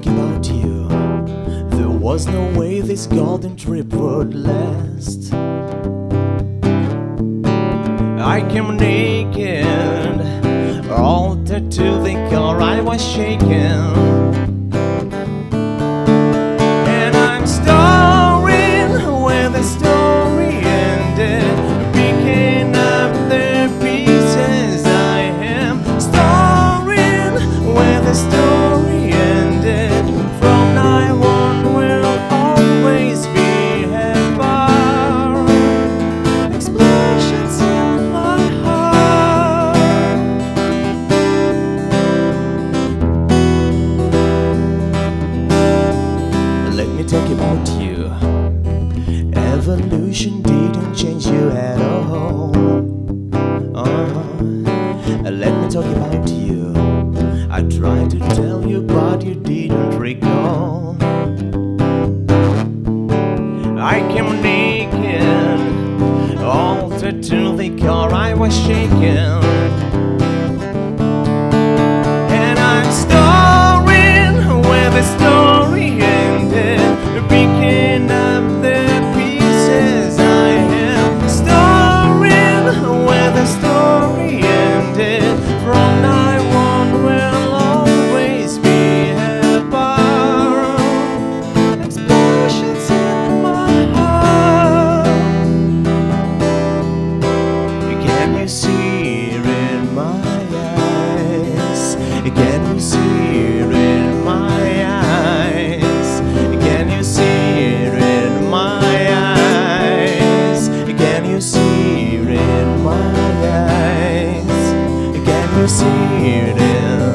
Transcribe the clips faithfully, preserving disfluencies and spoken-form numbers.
talk about you. There was no way this golden trip would last. I came naked, altered to the core I was shaken. And I'm starring where the story ended, picking up the pieces. I am starring where the story ended. From now on we'll always be at bar. Explosions in my heart. Let me talk about you. Evolution didn't change you at all. uh, Let me talk about you. I tried to tell you but you didn't recall. I came naked, altered to the core I was shaken. And I'm starring where the story ended, picking up the pieces. I am starring where the story ended. From now on we'll always be at bar. Explosions in my heart. Can you see it in my eyes? Can you see it in my eyes? Can you see it in my eyes? Can you see it in my eyes? Can you see it in?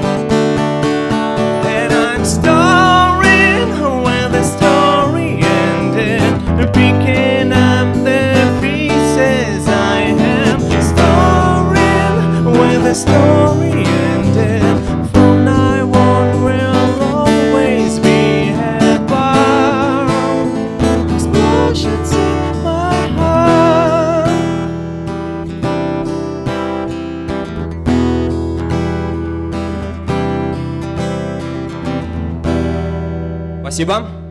And I'm starring where the story ended, picking up the pieces. I am starring where the story ended. From now on we'll always be at bar. Explosions in my heart. Спасибо.